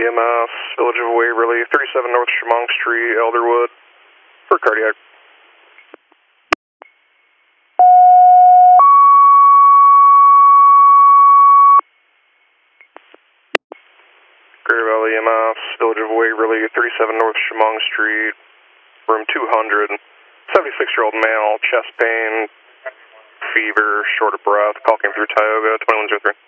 EMS, Village of Waverly, 37 North Chemung Street, Elderwood, for cardiac. Greater Valley EMS, Village of Waverly, 37 North Chemung Street, room 200, 76-year-old male, chest pain, fever, short of breath, call came through Tioga, 2103.